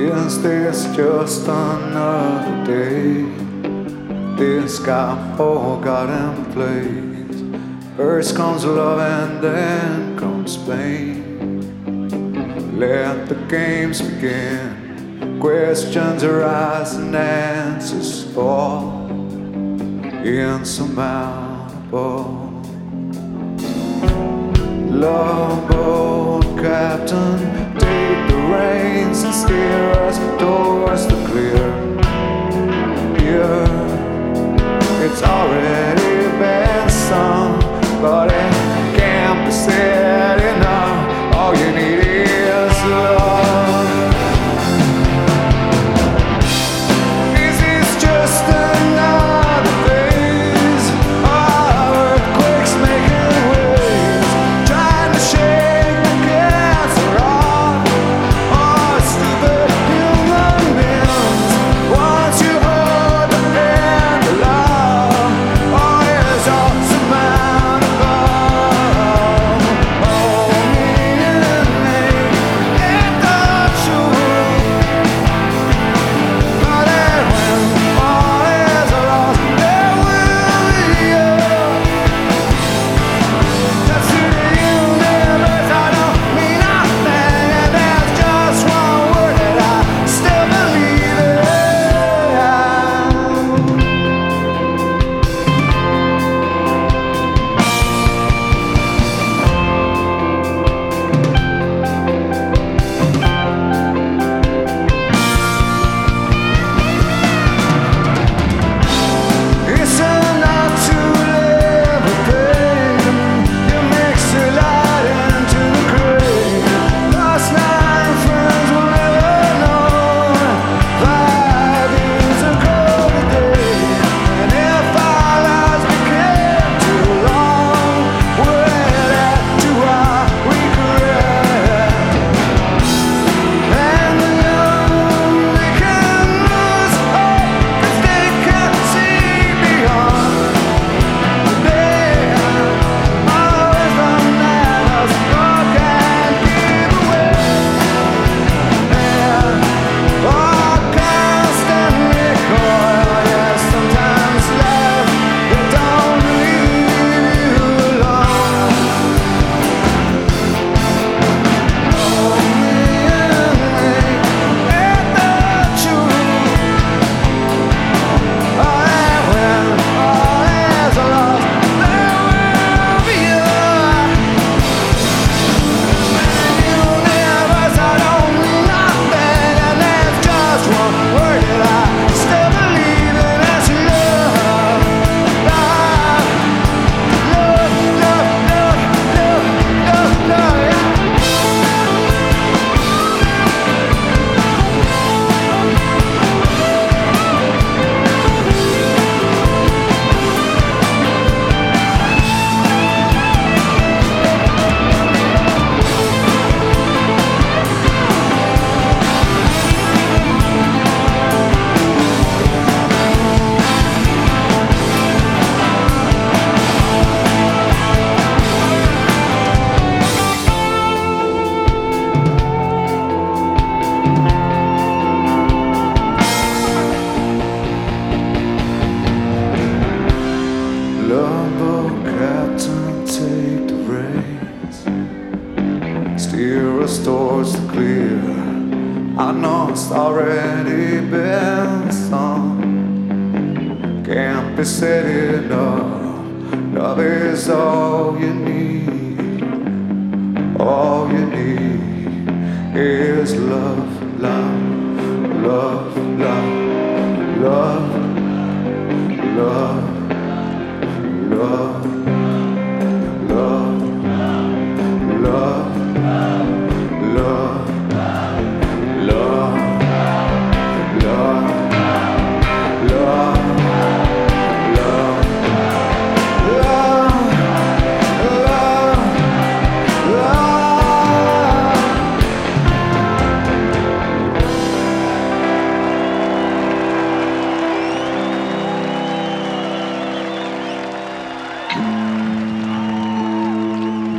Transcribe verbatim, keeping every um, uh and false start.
Is this just another day? This guy forgotten place. First comes love and then comes pain. Let the games begin. Questions arise and answers fall. Insurmountable. Love boat captain, take the reins and steer us towards the clear. Yeah, it's already been sung, but it can't be said enough. All you need is love. Is this just another phase? Are earthquakes making waves, trying to shake the cancer off? Or stupid human beings, once you hold the hand of love, or is all surmountable? Hold me and me, it don't shoot. But then when all is lost, there will be you. Just to the universe, I don't mean nothing, and there's just one word that I still believe in. It's enough to live with pain. You mix your light into the grave. Last night friends will never know. Five years ago today, and if our lives became too long, would add to our regret. And the young, they can lose hope, 'cause they can't see beyond the day. Always from that us all can give away. And all constant recoil, yes, sometimes love, it don't leave you alone. Hold me and me, ain't that true? Oh, and when all is lost, there will be you. Universe, I don't mean nothing, and there's just one word that I still believe in. It's love, love, love, love, love, love, love, love, yeah. Love boat captain, take the reins, steer us towards the clear. I know it's already been sung, can't be said enough. Love is all you need. All you need is love, love, love, love, love, love. Love, love, love, love, love, love, love, love, love, love.